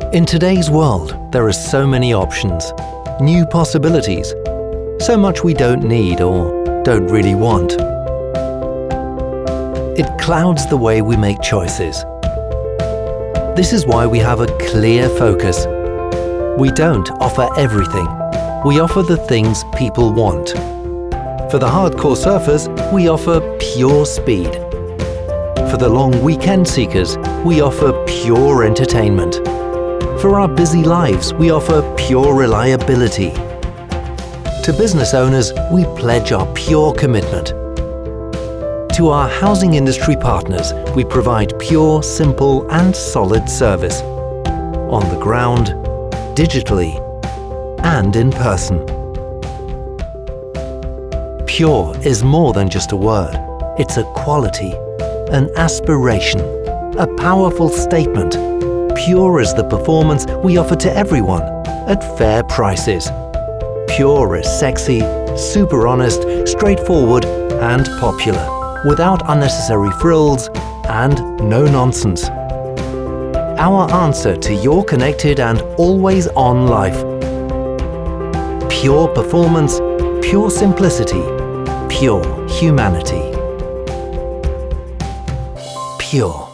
In today's world, there are so many options, new possibilities, so much we don't need or don't really want. It clouds the way we make choices. This is why we have a clear focus. We don't offer everything. We offer the things people want. For the hardcore surfers, we offer pure speed. For the long weekend seekers, we offer pure entertainment. For our busy lives, we offer pure reliability. To business owners, we pledge our pure commitment. To our housing industry partners, we provide pure, simple and solid service. On the ground, digitally, and in person. Pure is more than just a word. It's a quality, an aspiration, a powerful statement. Pure is the performance we offer to everyone at fair prices. Pure is sexy, super honest, straightforward and popular, without unnecessary frills and no nonsense. Our answer to your connected and always on life. Pure performance, pure simplicity, pure humanity. Pure.